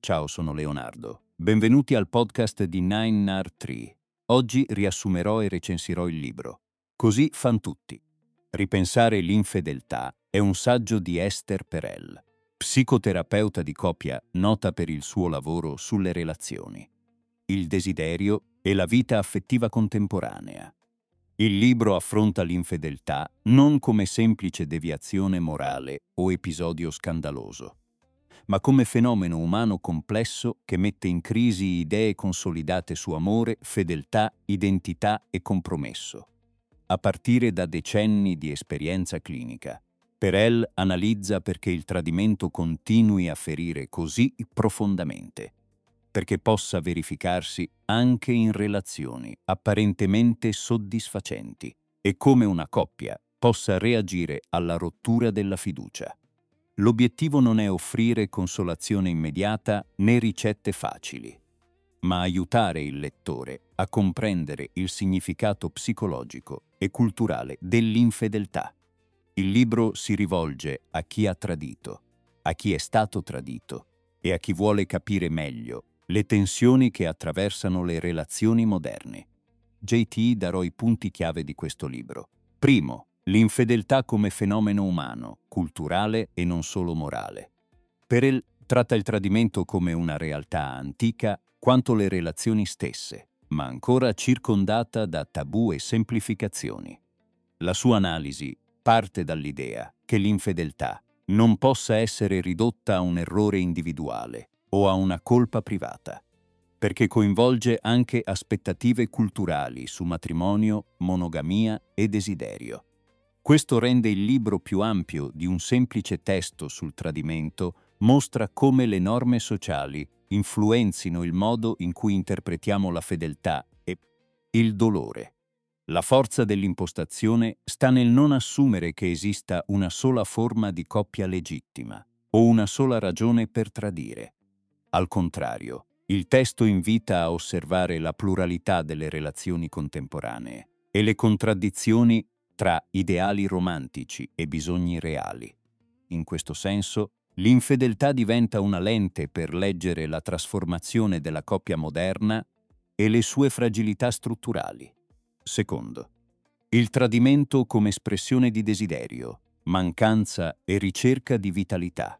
Ciao, sono Leonardo. Benvenuti al podcast di Nine Nar Tree. Oggi riassumerò e recensirò il libro Così fan tutti. Ripensare l'infedeltà è un saggio di Esther Perel, psicoterapeuta di coppia nota per il suo lavoro sulle relazioni, il desiderio e la vita affettiva contemporanea. Il libro affronta l'infedeltà non come semplice deviazione morale o episodio scandaloso, ma come fenomeno umano complesso che mette in crisi idee consolidate su amore, fedeltà, identità e compromesso. A partire da decenni di esperienza clinica, Perel analizza perché il tradimento continui a ferire così profondamente, perché possa verificarsi anche in relazioni apparentemente soddisfacenti e come una coppia possa reagire alla rottura della fiducia. L'obiettivo non è offrire consolazione immediata né ricette facili, ma aiutare il lettore a comprendere il significato psicologico e culturale dell'infedeltà. Il libro si rivolge a chi ha tradito, a chi è stato tradito e a chi vuole capire meglio le tensioni che attraversano le relazioni moderne. JT darò i punti chiave di questo libro. Primo, l'infedeltà come fenomeno umano, culturale e non solo morale. Perel tratta il tradimento come una realtà antica quanto le relazioni stesse, ma ancora circondata da tabù e semplificazioni. La sua analisi parte dall'idea che l'infedeltà non possa essere ridotta a un errore individuale o a una colpa privata, perché coinvolge anche aspettative culturali su matrimonio, monogamia e desiderio. Questo rende il libro più ampio di un semplice testo sul tradimento, mostra come le norme sociali influenzino il modo in cui interpretiamo la fedeltà e il dolore. La forza dell'impostazione sta nel non assumere che esista una sola forma di coppia legittima o una sola ragione per tradire. Al contrario, il testo invita a osservare la pluralità delle relazioni contemporanee e le contraddizioni tra ideali romantici e bisogni reali. In questo senso, l'infedeltà diventa una lente per leggere la trasformazione della coppia moderna e le sue fragilità strutturali. Secondo, il tradimento come espressione di desiderio, mancanza e ricerca di vitalità.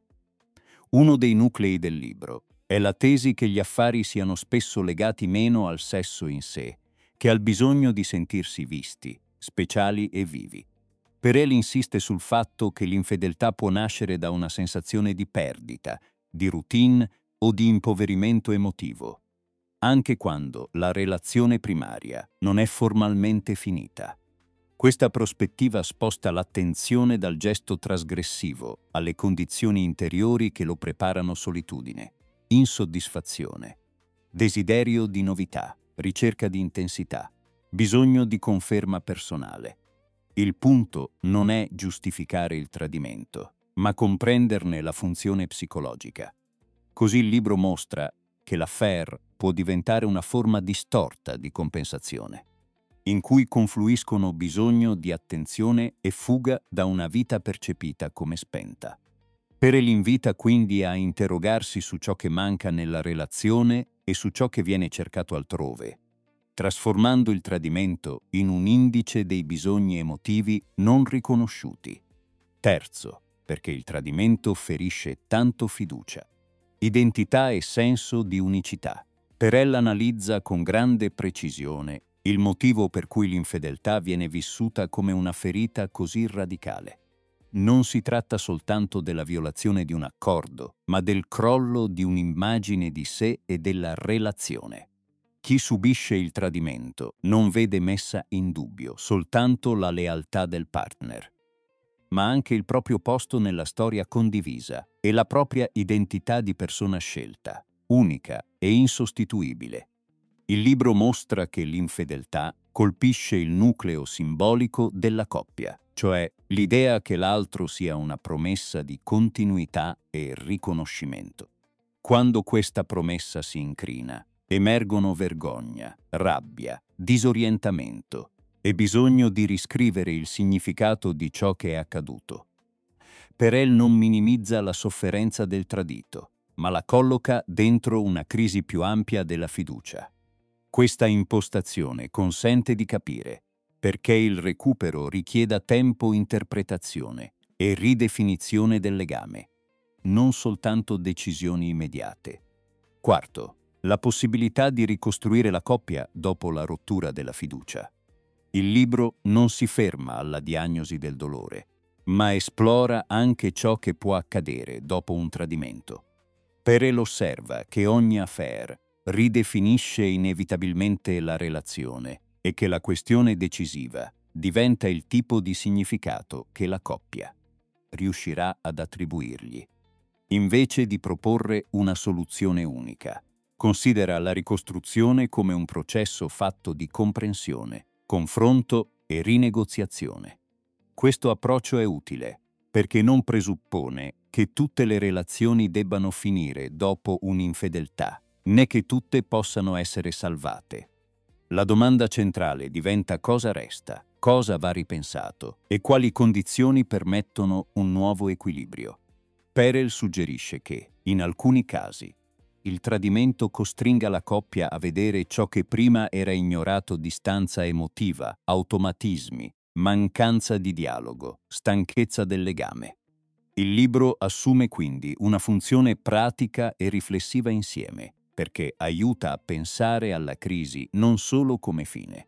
Uno dei nuclei del libro è la tesi che gli affari siano spesso legati meno al sesso in sé che al bisogno di sentirsi visti, speciali e vivi. Perel insiste sul fatto che l'infedeltà può nascere da una sensazione di perdita, di routine o di impoverimento emotivo, anche quando la relazione primaria non è formalmente finita. Questa prospettiva sposta l'attenzione dal gesto trasgressivo alle condizioni interiori che lo preparano: solitudine, insoddisfazione, desiderio di novità, ricerca di intensità, bisogno di conferma personale. Il punto non è giustificare il tradimento, ma comprenderne la funzione psicologica. Così il libro mostra che l'affaire può diventare una forma distorta di compensazione, in cui confluiscono bisogno di attenzione e fuga da una vita percepita come spenta. Perel invita quindi a interrogarsi su ciò che manca nella relazione e su ciò che viene cercato altrove, trasformando il tradimento in un indice dei bisogni emotivi non riconosciuti. Terzo, perché il tradimento ferisce tanto fiducia, identità e senso di unicità. Perel analizza con grande precisione il motivo per cui l'infedeltà viene vissuta come una ferita così radicale. Non si tratta soltanto della violazione di un accordo, ma del crollo di un'immagine di sé e della relazione. Chi subisce il tradimento non vede messa in dubbio soltanto la lealtà del partner, ma anche il proprio posto nella storia condivisa e la propria identità di persona scelta, unica e insostituibile. Il libro mostra che l'infedeltà colpisce il nucleo simbolico della coppia, cioè l'idea che l'altro sia una promessa di continuità e riconoscimento. Quando questa promessa si incrina, emergono vergogna, rabbia, disorientamento e bisogno di riscrivere il significato di ciò che è accaduto. Perel non minimizza la sofferenza del tradito, ma la colloca dentro una crisi più ampia della fiducia. Questa impostazione consente di capire perché il recupero richieda tempo, interpretazione e ridefinizione del legame, non soltanto decisioni immediate. Quarto, la possibilità di ricostruire la coppia dopo la rottura della fiducia. Il libro non si ferma alla diagnosi del dolore, ma esplora anche ciò che può accadere dopo un tradimento. Perel osserva che ogni affair ridefinisce inevitabilmente la relazione e che la questione decisiva diventa il tipo di significato che la coppia riuscirà ad attribuirgli. Invece di proporre una soluzione unica, considera la ricostruzione come un processo fatto di comprensione, confronto e rinegoziazione. Questo approccio è utile perché non presuppone che tutte le relazioni debbano finire dopo un'infedeltà, né che tutte possano essere salvate. La domanda centrale diventa cosa resta, cosa va ripensato e quali condizioni permettono un nuovo equilibrio. Perel suggerisce che, in alcuni casi, il tradimento costringa la coppia a vedere ciò che prima era ignorato: distanza emotiva, automatismi, mancanza di dialogo, stanchezza del legame. Il libro assume quindi una funzione pratica e riflessiva insieme, perché aiuta a pensare alla crisi non solo come fine,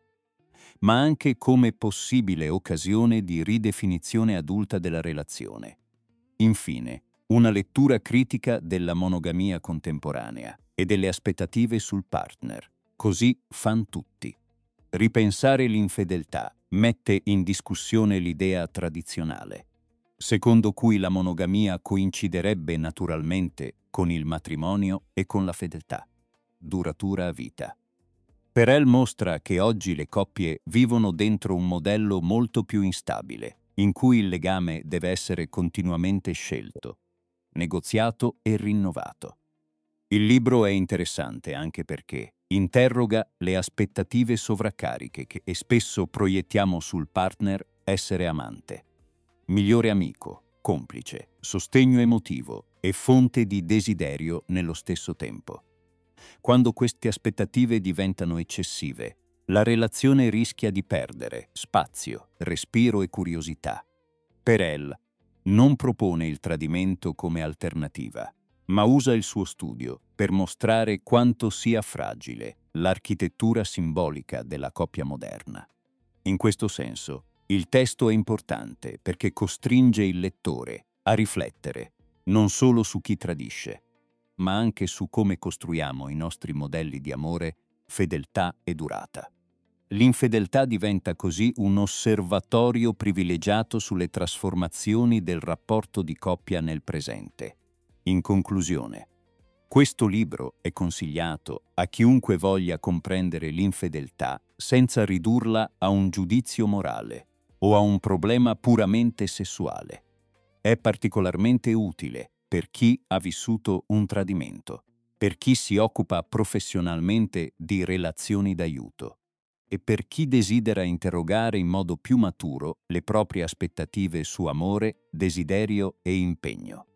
ma anche come possibile occasione di ridefinizione adulta della relazione. Infine, una lettura critica della monogamia contemporanea e delle aspettative sul partner. Così fan tutti. Ripensare l'infedeltà mette in discussione l'idea tradizionale, secondo cui la monogamia coinciderebbe naturalmente con il matrimonio e con la fedeltà duratura a vita. Perel mostra che oggi le coppie vivono dentro un modello molto più instabile, in cui il legame deve essere continuamente scelto, negoziato e rinnovato. Il libro è interessante anche perché interroga le aspettative sovraccariche che spesso proiettiamo sul partner: essere amante, migliore amico, complice, sostegno emotivo e fonte di desiderio nello stesso tempo. Quando queste aspettative diventano eccessive, la relazione rischia di perdere spazio, respiro e curiosità. Perel non propone il tradimento come alternativa, ma usa il suo studio per mostrare quanto sia fragile l'architettura simbolica della coppia moderna. In questo senso, il testo è importante perché costringe il lettore a riflettere non solo su chi tradisce, ma anche su come costruiamo i nostri modelli di amore, fedeltà e durata. L'infedeltà diventa così un osservatorio privilegiato sulle trasformazioni del rapporto di coppia nel presente. In conclusione, questo libro è consigliato a chiunque voglia comprendere l'infedeltà senza ridurla a un giudizio morale o a un problema puramente sessuale. È particolarmente utile per chi ha vissuto un tradimento, per chi si occupa professionalmente di relazioni d'aiuto e per chi desidera interrogare in modo più maturo le proprie aspettative su amore, desiderio e impegno.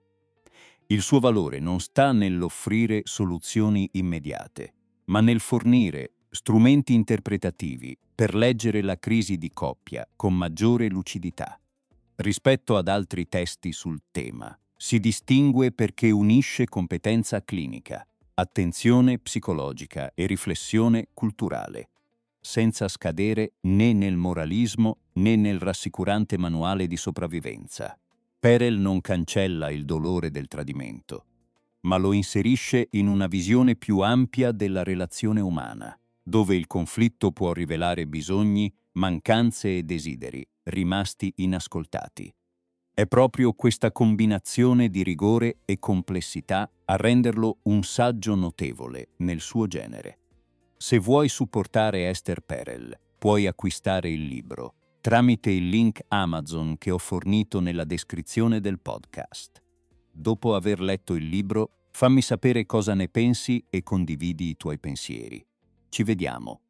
Il suo valore non sta nell'offrire soluzioni immediate, ma nel fornire strumenti interpretativi per leggere la crisi di coppia con maggiore lucidità. Rispetto ad altri testi sul tema, si distingue perché unisce competenza clinica, attenzione psicologica e riflessione culturale, senza scadere né nel moralismo né nel rassicurante manuale di sopravvivenza. Perel non cancella il dolore del tradimento, ma lo inserisce in una visione più ampia della relazione umana, dove il conflitto può rivelare bisogni, mancanze e desideri rimasti inascoltati. È proprio questa combinazione di rigore e complessità a renderlo un saggio notevole nel suo genere. Se vuoi supportare Esther Perel, puoi acquistare il libro tramite il link Amazon che ho fornito nella descrizione del podcast. Dopo aver letto il libro, fammi sapere cosa ne pensi e condividi i tuoi pensieri. Ci vediamo